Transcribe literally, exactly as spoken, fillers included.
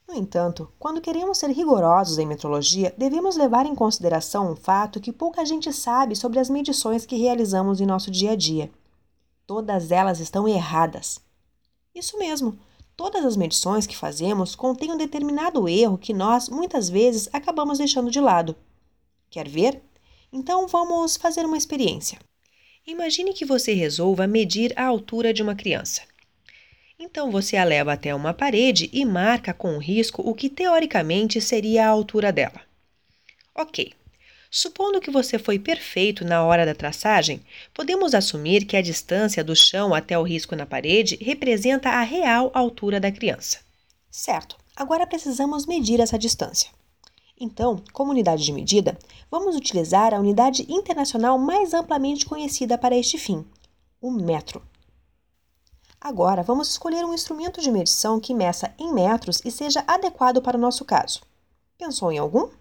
No entanto, quando queremos ser rigorosos em metrologia, devemos levar em consideração um fato que pouca gente sabe sobre as medições que realizamos em nosso dia a dia. Todas elas estão erradas. Isso mesmo, todas as medições que fazemos contêm um determinado erro que nós, muitas vezes, acabamos deixando de lado. Quer ver? Então vamos fazer uma experiência. Imagine que você resolva medir a altura de uma criança. Então você a leva até uma parede e marca com risco o que teoricamente seria a altura dela. Ok. Supondo que você foi perfeito na hora da traçagem, podemos assumir que a distância do chão até o risco na parede representa a real altura da criança. Certo, agora precisamos medir essa distância. Então, como unidade de medida, vamos utilizar a unidade internacional mais amplamente conhecida para este fim, o metro. Agora, vamos escolher um instrumento de medição que meça em metros e seja adequado para o nosso caso. Pensou em algum?